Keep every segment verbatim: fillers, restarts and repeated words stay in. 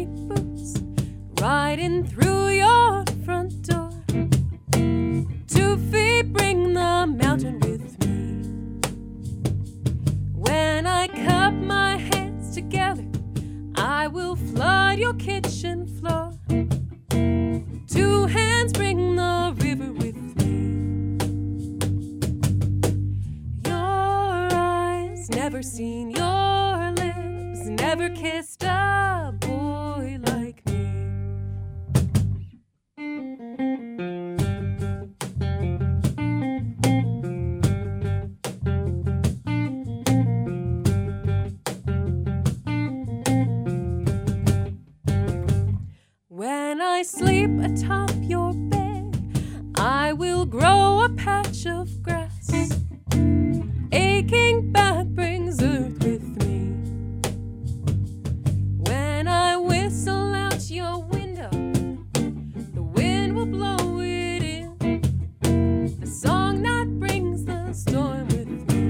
boots, riding through your front door. Two feet bring the mountain with me. When I cup my hands together, I will flood your kitchen floor. Two hands bring the river with me. Your eyes never seen your lips, never kissed a boy like me. When I sleep atop your bed, I will grow a patch of grass. Aching back brings earth with me. When I whistle out your window, the wind will blow it in. The song that brings the storm with me.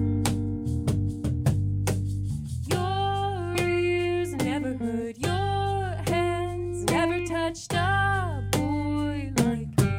Your ears never heard, your hands never touched a boy like me.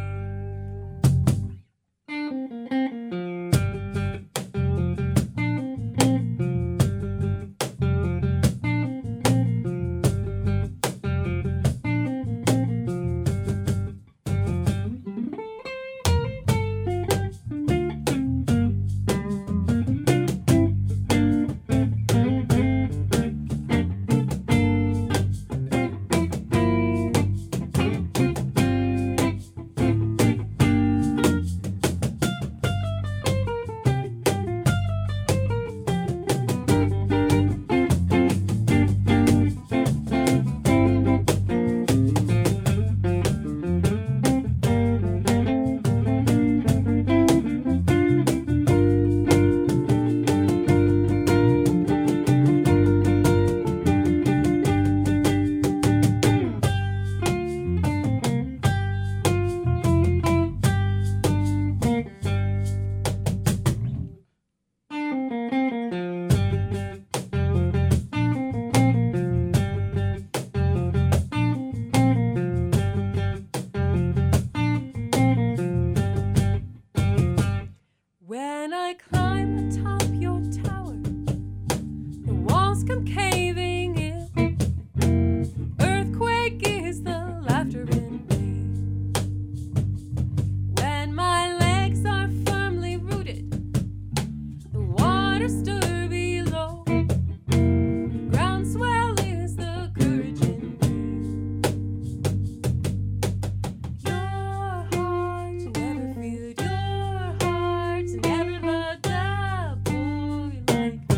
When I climb atop your tower, the walls come caving in. Earthquake is the laughter in me. When my legs are firmly rooted, the water stir below. Groundswell is the courage in me. Your heart never feared, your heart never loved a boy like me.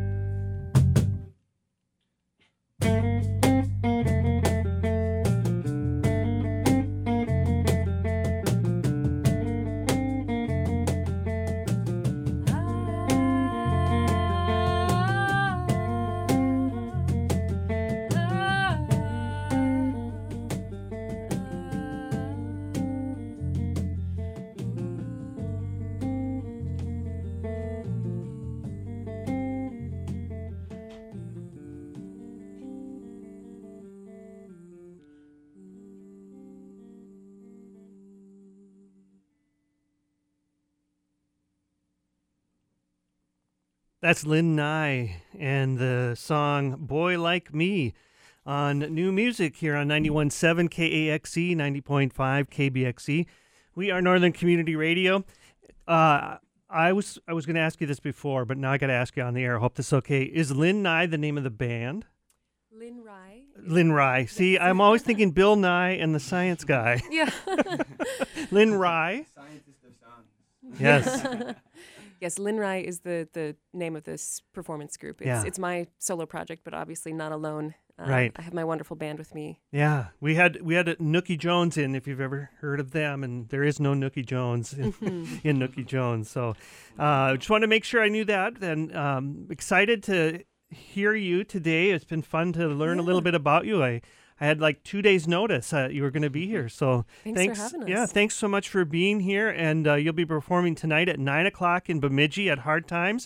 That's Lynn Nye and the song Boy Like Me on New Music here on ninety-one point seven K A X E, ninety point five K B X E. We are Northern Community Radio. Uh, I was I was going to ask you this before, but now I got to ask you on the air. I hope this is okay. Is Lynn Nye the name of the band? Lynn Rye. Lynn Rye. See, I'm always thinking Bill Nye and the Science Guy. Yeah. Lynn Rye. Scientist of songs. Yes. Yes, Lynn Rye is the, the name of this performance group. It's, Yeah. it's my solo project, but obviously not alone. Uh, Right. I have my wonderful band with me. Yeah, we had we had Nookie Jones in, if you've ever heard of them, and there is no Nookie Jones in, in Nookie Jones. So I uh, just wanted to make sure I knew that, and um, excited to hear you today. It's been fun to learn Yeah. a little bit about you. I, I had like two days notice uh, you were going to be here. So Thanks thanks, for having us. Yeah, thanks so much for being here. And uh, you'll be performing tonight at nine o'clock in Bemidji at Hard Times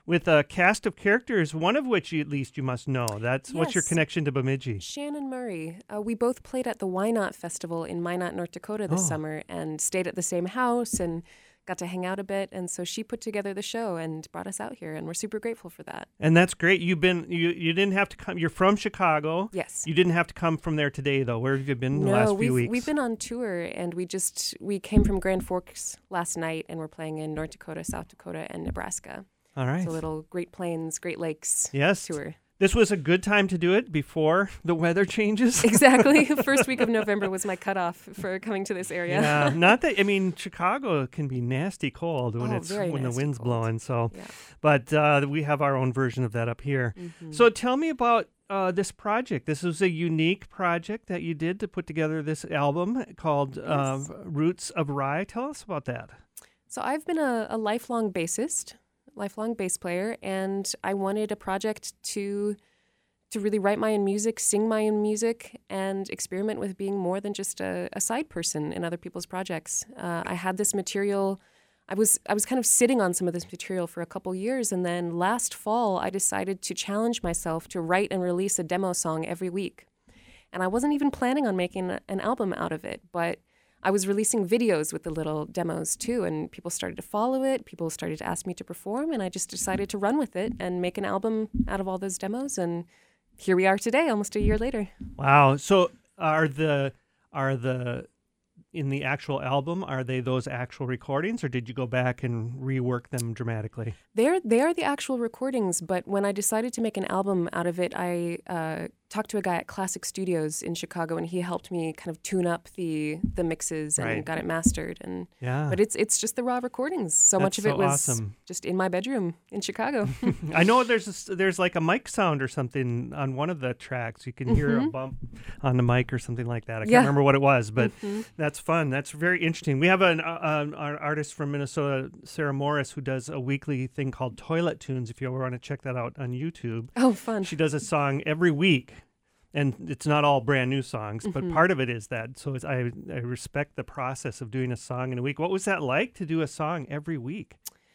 with a cast of characters, one of which you, at least you must know. That's What's your Yes. connection to Bemidji? Shannon Murray. Uh, we both played at the Why Not Festival in Minot, North Dakota this Oh. summer and stayed at the same house and got to hang out a bit. And so she put together the show and brought us out here, and we're super grateful for that. And that's great. You've been you you didn't have to come. You're from Chicago. Yes. You didn't have to come from there today, though. Where have you been the No, last we've, few weeks? we've been on tour, and we just we came from Grand Forks last night, and we're playing in North Dakota, South Dakota, and Nebraska. All right. It's a little Great Plains, Great Lakes Yes. tour. This was a good time to do it before the weather changes. Exactly. First week of November was my cutoff for coming to this area. Yeah, not that I mean Chicago can be nasty cold when Oh, it's very when the nasty wind's cold. blowing. So, Yeah. but uh, we have our own version of that up here. Mhm. So tell me about uh, this project. This was a unique project that you did to put together this album called uh, Yes. Roots of Rye. Tell us about that. So I've been a, a lifelong bassist, lifelong bass player, and I wanted a project to to really write my own music, sing my own music, and experiment with being more than just a, a side person in other people's projects. Uh, I had this material. I was I was kind of sitting on some of this material for a couple years, and then last fall I decided to challenge myself to write and release a demo song every week. And I wasn't even planning on making a- an album out of it, but I was releasing videos with the little demos too, and people started to follow it. People started to ask me to perform, and I just decided to run with it and make an album out of all those demos. And here we are today, almost a year later. Wow. So are the are the in the actual album, are they those actual recordings, or did you go back and rework them dramatically? They're they are the actual recordings, but when I decided to make an album out of it, I uh, talked to a guy at Classic Studios in Chicago, and he helped me kind of tune up the the mixes and Right. got it mastered. And Yeah. but it's it's just the raw recordings. So much of That's it so was awesome. just in my bedroom in Chicago. I know there's a s there's like a mic sound or something on one of the tracks. You can hear a Mhm. bump on the mic or something like that. I can't Yeah. remember what it was, but Mhm. that's fun. That's very interesting. We have an, uh, an an artist from Minnesota, Sarah Morris, who does a weekly thing called Toilet Tunes. If you ever want to check that out on YouTube, Oh, fun. she does a song every week. And it's not all brand new songs, but Mhm. part of it is that. So it's, I I respect the process of doing a song in a week. What was that like to do a song every week?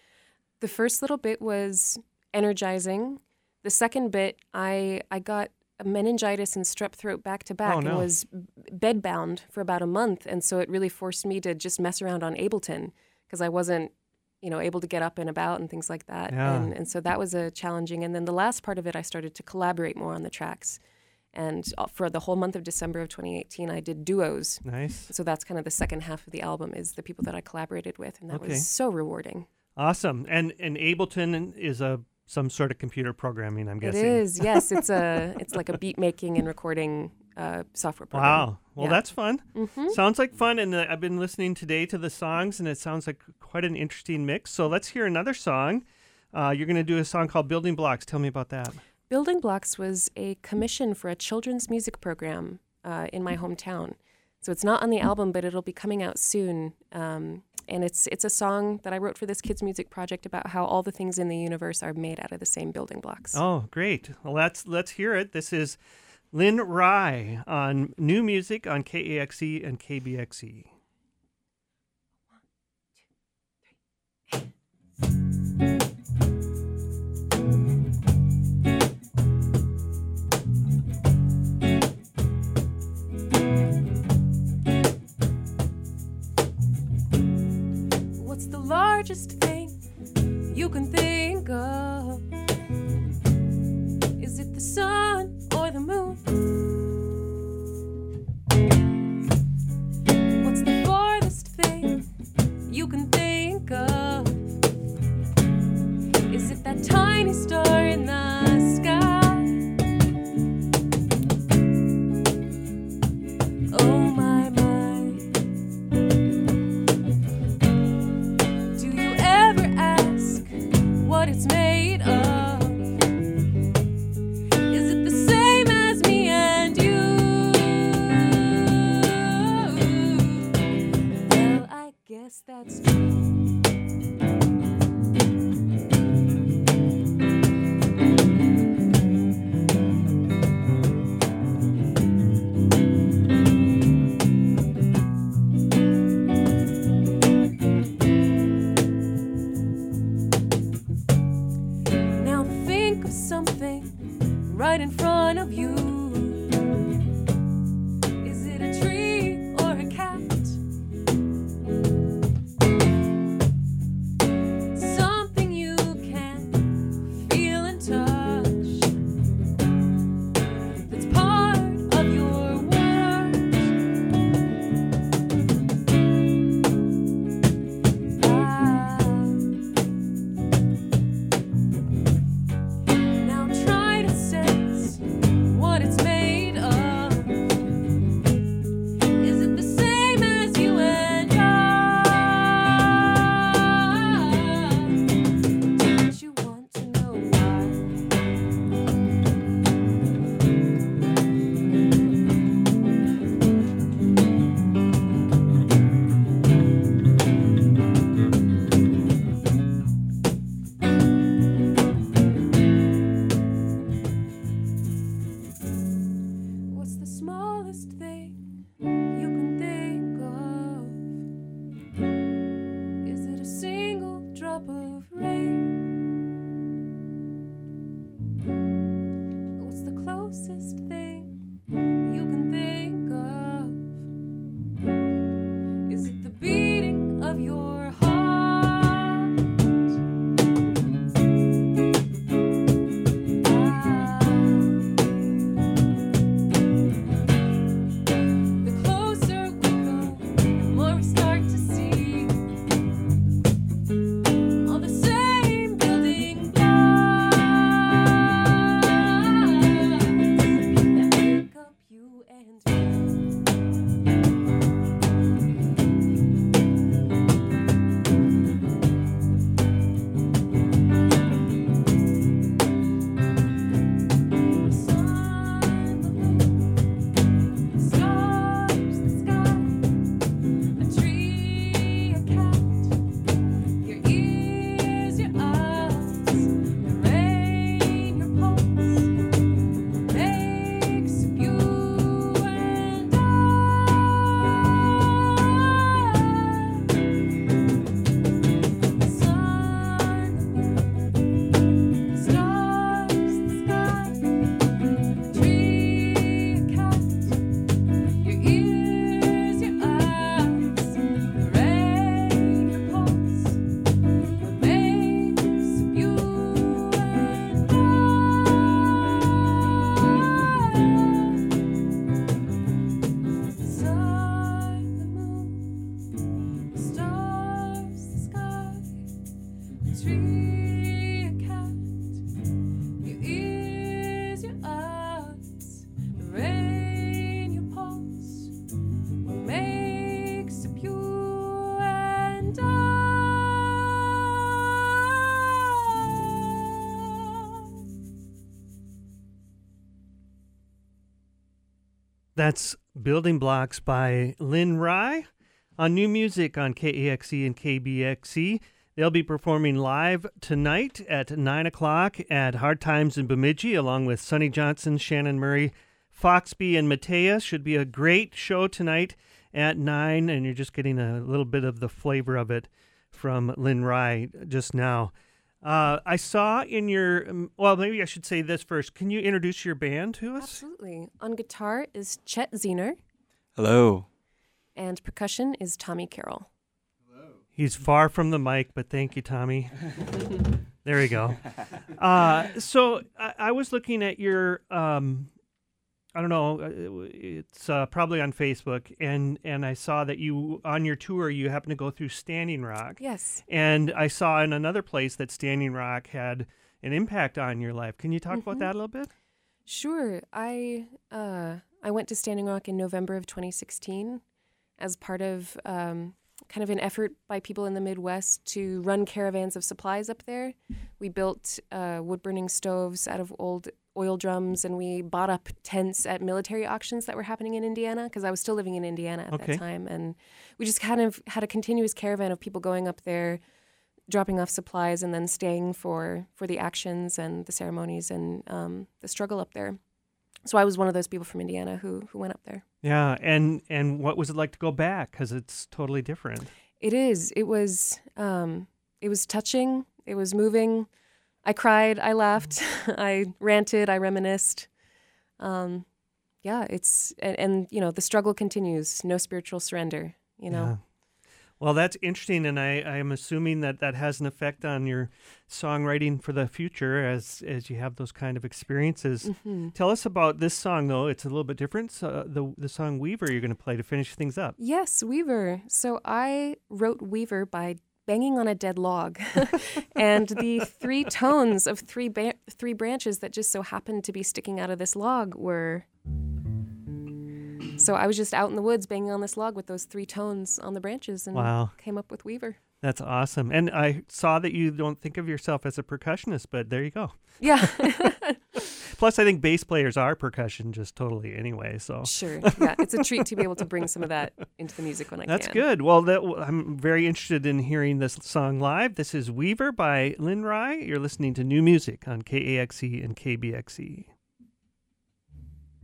The first little bit was energizing. The second bit, I I got a meningitis and strep throat back to back Oh, no. and was bedbound for about a month, and so it really forced me to just mess around on Ableton because I wasn't, you know, able to get up and about and things like that. Yeah. And and so that was a challenging. And then the last part of it, I started to collaborate more on the tracks. And uh, for the whole month of December of twenty eighteen, I did duos. Nice. So that's kind of the second half of the album is the people that I collaborated with, and that Okay. was so rewarding. Awesome. And and Ableton is a some sort of computer programming, I'm guessing. It is, yes. It's a it's like a beat making and recording uh, software program. Wow. Well, Yeah. that's fun. Mm-hmm. Sounds like fun. And uh, I've been listening today to the songs, and it sounds like quite an interesting mix. So let's hear another song. Uh, you're going to do a song called Building Blocks. Tell me about that. Building Blocks was a commission for a children's music program uh, in my hometown. So it's not on the album, but it'll be coming out soon. Um, and it's it's a song that I wrote for this kids' music project about how all the things in the universe are made out of the same building blocks. Oh, great. Well, let's, let's hear it. This is Lynn Rye on New Music on K A X E and K B X E. What's the largest thing you can think of? Is it the sun or the moon? What's the farthest thing you can think of? Is it that tiny star in the sky? Oh my, my. Do you ever closest thing you can think of? Is it a single drop of rain? What's the closest thing you can think of? Is it the beating of your heart? Ah. The closer we go, the more we start to see all the same building blocks that make up you and me. The sun, the moon, the stars, the sky, a tree, a cat, your ears, your eyes, the rain, your pulse, makes up you and I. The sun, the moon, the stars, the sky, a tree, a cat, your ears, your eyes, the rain, your pulse, what makes up you and I. The sun, the moon, the stars, the sky, a tree, a cat, your ears, your eyes, the rain, your pulse, what makes up you and I. That's Building Blocks by Lynn Rye on New Music on K A X E and K B X E. They'll be performing live tonight at nine o'clock at Hard Times in Bemidji, along with Sonny Johnson, Shannon Murray, Foxby, and Matea. Should be a great show tonight at nine, and you're just getting a little bit of the flavor of it from Lynn Rye just now. Uh, I saw in your, um, well, maybe I should say this first. Can you introduce your band to us? Absolutely. On guitar is Chet Zener, Hello. and percussion is Tommy Carroll. He's far from the mic, but thank you, Tommy. There we go. Uh, so I, I was looking at your, um, I don't know, uh, it's uh, probably on Facebook, and, and I saw that you, on your tour, you happened to go through Standing Rock. Yes. And I saw in another place that Standing Rock had an impact on your life. Can you talk about Mhm. that a little bit? Sure. I uh, I went to Standing Rock in November of twenty sixteen as part of um, kind of an effort by people in the Midwest to run caravans of supplies up there. We built uh, wood-burning stoves out of old oil drums, and we bought up tents at military auctions that were happening in Indiana, because I was still living in Indiana at Okay. that time. And we just kind of had a continuous caravan of people going up there, dropping off supplies, and then staying for, for the actions and the ceremonies and um, the struggle up there. So I was one of those people from Indiana who who went up there. Yeah, and, and what was it like to go back? Because it's totally different. It is. It was. Um, it was touching. It was moving. I cried. I laughed. I ranted. I reminisced. Um, yeah. It's and, and you know the struggle continues. No spiritual surrender. You know. Yeah. Well, that's interesting, and I, I am assuming that that has an effect on your songwriting for the future as as you have those kind of experiences. hmm Tell us about this song, though. It's a little bit different. So the the song Weaver you're going to play to finish things up. Yes, Weaver. So I wrote Weaver by banging on a dead log, and the three tones of three ba- three branches that just so happened to be sticking out of this log were. So I was just out in the woods banging on this log with those three tones on the branches, and Wow. came up with Weaver. That's awesome. And I saw that you don't think of yourself as a percussionist, but there you go. Yeah. Plus, I think bass players are percussion just totally anyway. So Sure. Yeah, it's a treat to be able to bring some of that into the music when I that's can. good. Well, that, I'm very interested in hearing this song live. This is Weaver by Lynn Rye. You're listening to New Music on K A X E and K B X E.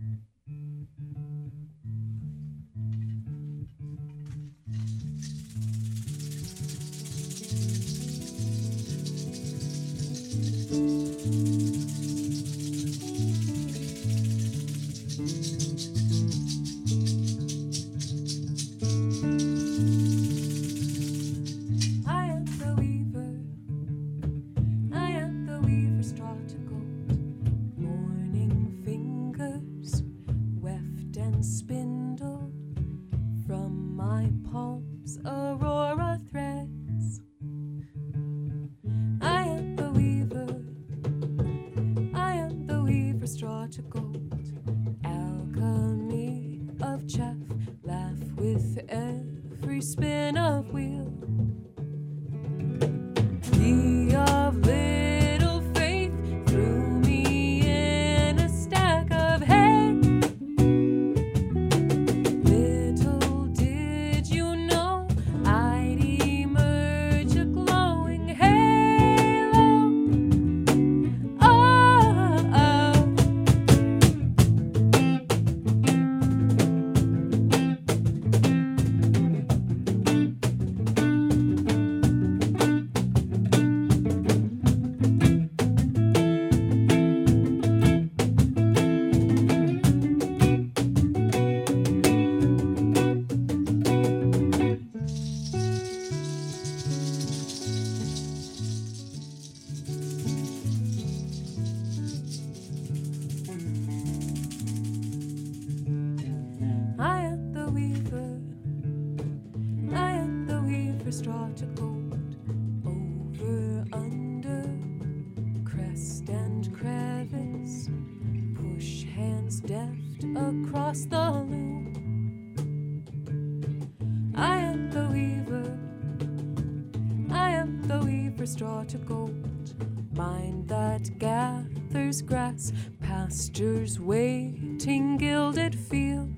Straw to gold, mind that gathers grass, pastures waiting, gilded fields.